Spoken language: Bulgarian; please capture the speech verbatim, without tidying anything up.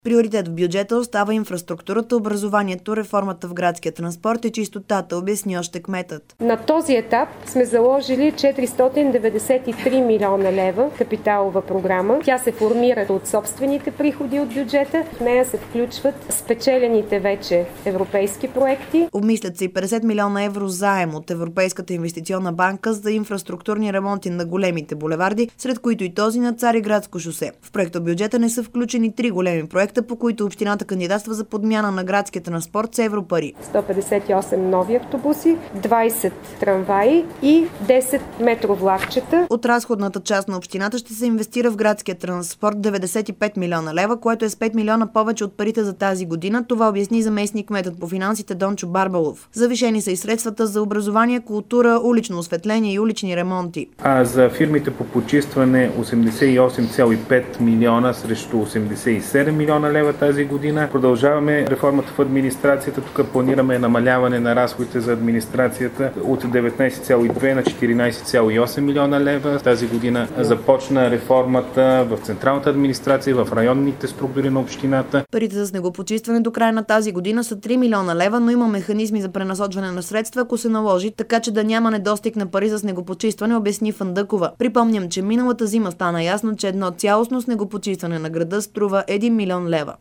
Приоритет в бюджета остава инфраструктурата, образованието, реформата в градския транспорт и чистотата, обясни още кметът. На този етап сме заложили четиристотин деветдесет и три милиона лева капиталова програма. Тя се формира от собствените приходи от бюджета. В нея се включват спечелените вече европейски проекти. Обмислят се и петдесет милиона евро заем от Европейската инвестиционна банка за инфраструктурни ремонти на големите булеварди, сред които и този на Цариградско шосе. В проектобюджета не са включени три големи проекта, по които общината кандидатства за подмяна на градския транспорт с европари. сто петдесет и осем нови автобуси, двайсет трамваи и десет метровлакчета. От разходната част на общината ще се инвестира в градския транспорт деветдесет и пет милиона лева, което е с пет милиона повече от парите за тази година. Това обясни заместник кметът по финансите Дончо Барбалов. Завишени са и средствата за образование, култура, улично осветление и улични ремонти. А за фирмите по почистване осемдесет и осем цяло и пет милиона срещу осемдесет и седем милиона лева тази година. Продължаваме реформата в администрацията. Тук планираме намаляване на разходите за администрацията от деветнайсет цяло и две на четиринайсет цяло и осем милиона лева. Тази година започна реформата в централната администрация, в районните структури на общината. Парите за снегопочистване до края на тази година са три милиона лева, но има механизми за пренасочване на средства, ако се наложи, така че да няма недостиг на пари за снегопочистване, обясни Фандъкова. Припомням, че миналата зима стана ясно, че едно цялостно снегопочистване на града струва един милион лева.